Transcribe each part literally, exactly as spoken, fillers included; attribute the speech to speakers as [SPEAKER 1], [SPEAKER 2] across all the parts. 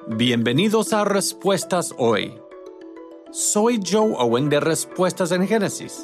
[SPEAKER 1] Bienvenidos a Respuestas Hoy. Soy Joe Owen de Respuestas en Génesis.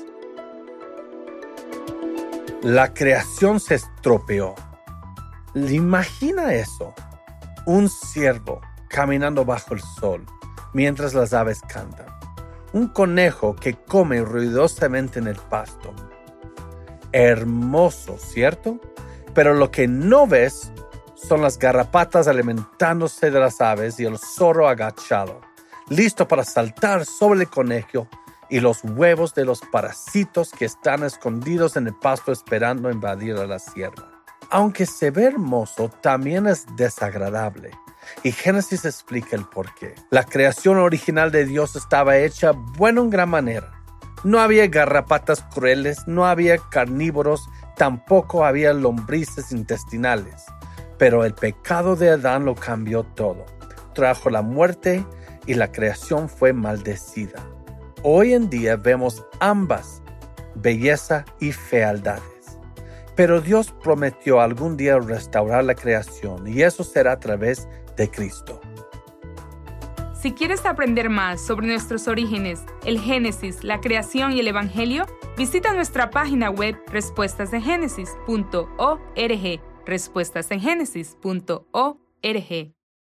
[SPEAKER 2] La creación se estropeó. Imagina eso. Un ciervo caminando bajo el sol mientras las aves cantan. Un conejo que come ruidosamente en el pasto. Hermoso, ¿cierto? Pero lo que no ves son las garrapatas alimentándose de las aves y el zorro agachado, listo para saltar sobre el conejo y los huevos de los parásitos que están escondidos en el pasto esperando invadir a la sierva. Aunque se ve hermoso, también es desagradable. Y Génesis explica el porqué. La creación original de Dios estaba hecha bueno en gran manera. No había garrapatas crueles, no había carnívoros, tampoco había lombrices intestinales. Pero el pecado de Adán lo cambió todo. Trajo la muerte y la creación fue maldecida. Hoy en día vemos ambas, belleza y fealdades. Pero Dios prometió algún día restaurar la creación y eso será a través de Cristo.
[SPEAKER 3] Si quieres aprender más sobre nuestros orígenes, el Génesis, la creación y el Evangelio, visita nuestra página web respuestas en génesis punto org. respuestas en génesis punto org.